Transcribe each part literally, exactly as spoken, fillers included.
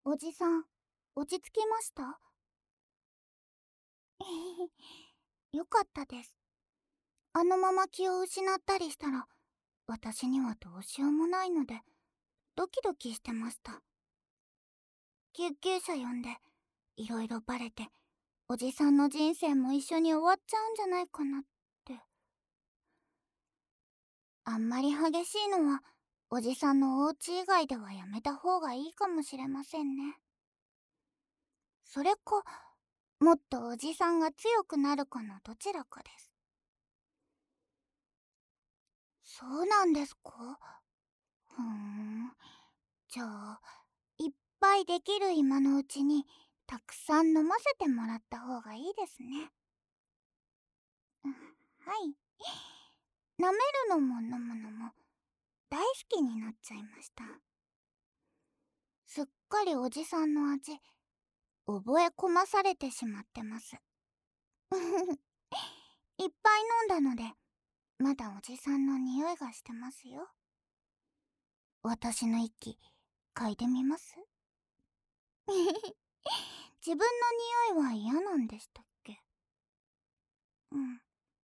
おじさん、落ち着きました？よかったです。あのまま気を失ったりしたら、私にはどうしようもないので、ドキドキしてました。救急車呼んで、いろいろバレて、おじさんの人生も一緒に終わっちゃうんじゃないかなって。あんまり激しいのは、おじさんのお家以外ではやめた方がいいかもしれませんね。それか、もっとおじさんが強くなるかのどちらかです。そうなんですか？ふーん。じゃあ、いっぱいできる今のうちに、たくさん飲ませてもらった方がいいですね。うん、はい。舐めるのも飲むのも、大好きになっちゃいました。すっかりおじさんの味、覚え込まされてしまってます。いっぱい飲んだので、まだおじさんの匂いがしてますよ。私の息、嗅いでみます？自分の匂いは嫌なんでしたっけ？うん。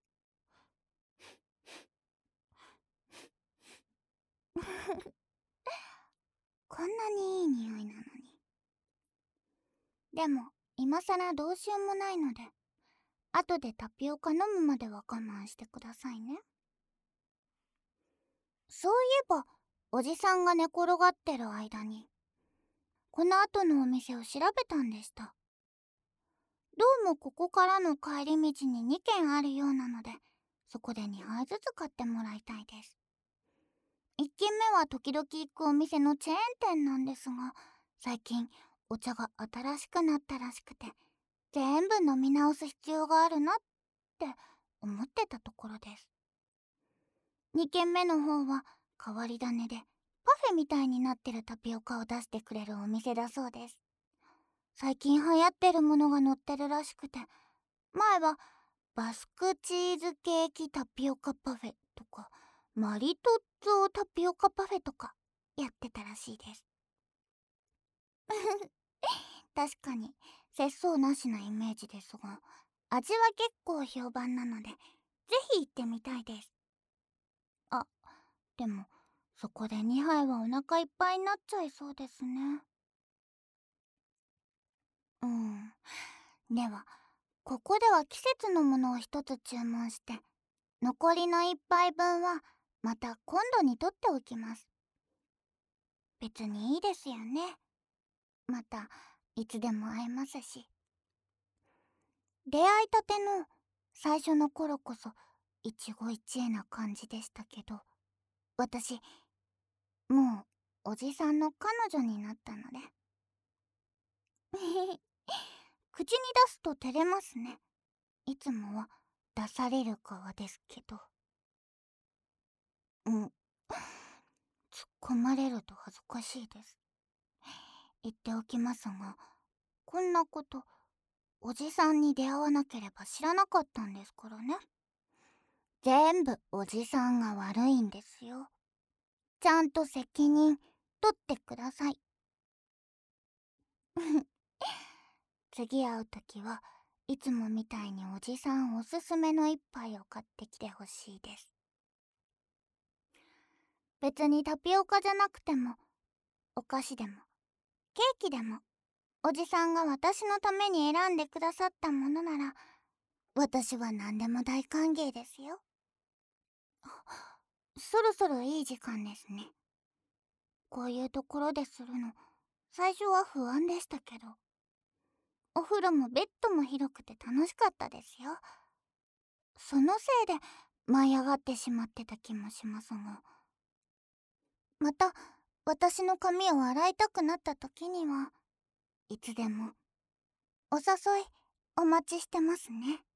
こんなにいい匂いなのに。でも、今さらどうしようもないので、後でタピオカ飲むまでは我慢してくださいね。そういえば、おじさんが寝転がってる間に、この後のお店を調べたんでした。どうもここからの帰り道ににけんあるようなので、そこでにはいずつ買ってもらいたいです。いっけんめは時々行くお店のチェーン店なんですが、最近お茶が新しくなったらしくて、全部飲み直す必要があるなって思ってたところです。にけんめの方は変わり種でパフェみたいになってるタピオカを出してくれるお店だそうです。最近流行ってるものが載ってるらしくて、前はバスクチーズケーキタピオカパフェとかマリトッツォタピオカパフェとかやってたらしいです。確かに節操なしなイメージですが、味は結構評判なので、ぜひ行ってみたいです。あ、でもそこでにはいはお腹いっぱいになっちゃいそうですね。うん。では、ここでは季節のものを一つ注文して、残りの一杯分はまた今度に取っておきます。別にいいですよね。またいつでも会えますし。出会いたての最初の頃こそ一期一会な感じでしたけど、私もうおじさんの彼女になったので。口に出すと照れますね。いつもは出される側ですけど。うん。突っ込まれると恥ずかしいです。言っておきますが、こんなことおじさんに出会わなければ知らなかったんですからね。全部おじさんが悪いんですよ。ちゃんと責任取ってください。次会うときはいつもみたいにおじさんおすすめの一杯を買ってきてほしいです。別にタピオカじゃなくても、お菓子でもケーキでも、おじさんが私のために選んでくださったものなら、私は何でも大歓迎ですよ。そろそろいい時間ですね。こういうところでするの、最初は不安でしたけど、お風呂もベッドも広くて楽しかったですよ。そのせいで舞い上がってしまってた気もしますが、また私の髪を洗いたくなった時にはいつでもお誘いお待ちしてますね。